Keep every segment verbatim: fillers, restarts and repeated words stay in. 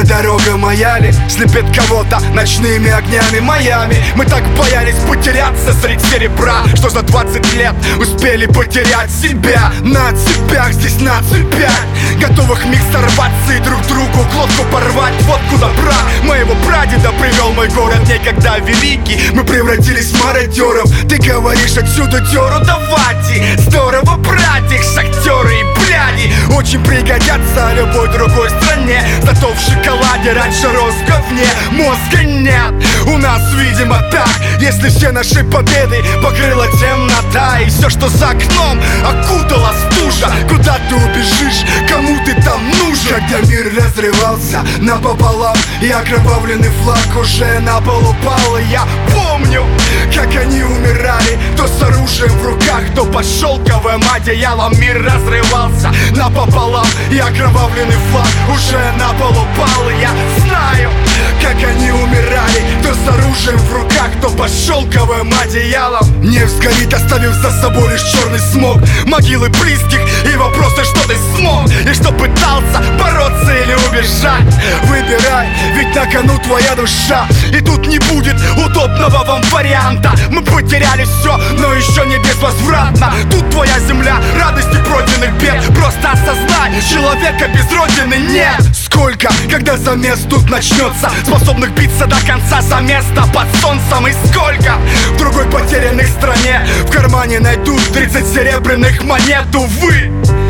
дорога моя ли слепит кого-то ночными огнями Майами? Мы так боялись потеряться среди серебра, что за двадцать лет успели потерять себя. На цепях, здесь на цепях, готовых миг сорваться и друг другу глотку порвать. Вот куда брат моего прадеда привел мой город некогда великий. Мы превратились в мародеров. Ты говоришь, отсюда дёру давайте. Здорово, братик, шахтеры и бляди очень пригодятся любой другой стране. Зато в шоколаде раньше рос в говне. Мозга нет, у нас видимо так. Если все наши победы покрыла темнота, и все, что за окном, окутала стужа. Куда ты убежишь, кому ты там нужен? Когда мир разрывался напополам, и окровавленный флаг уже на пол упал, и я помню, как они умирали, то с оружием в руках, то под шелковым одеялом. Мир разрывался напополам, и окровавленный флаг уже на пол упал, и я знаю, как они умирали, то с оружием в руках, то под шелковым одеялом. Нефть сгорит, оставив за собой лишь черный смог, могилы близких и вопросы, что ты смог и что пытался бороться или убежать. Выбирай, ведь на кону твоя душа, и тут не будет удобного вам варианта. Мы потеряли все, но еще не безвозвратно. Тут твоя земля, радости пройденных бед. Просто осознай, человека без родины нет. Сколько, когда замес тут начнется, способных биться до конца за место под солнцем? И сколько в другой потерянной стране в кармане найдут тридцать серебряных монет? Увы,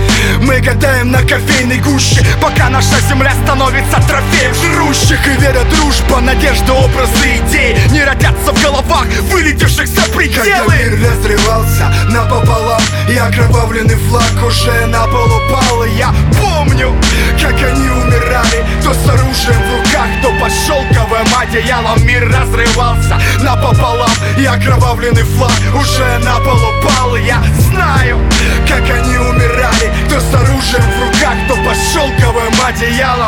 мы гадаем на кофейной гуще, пока наша земля становится трофеем жрущих. И вера, дружба, надежда, образы, идеи не родятся в головах вылетевших за пределы. Когда мир разрывался напополам, и окровавленный флаг уже на пол упал, и я помню, как они умирали, то с оружием в руках, то под шелковым одеялом. Мир разрывался напополам, и окровавленный флаг уже на пол упал, и я знаю, как они умирали, то с оружием в руках, то под шелковым одеялом.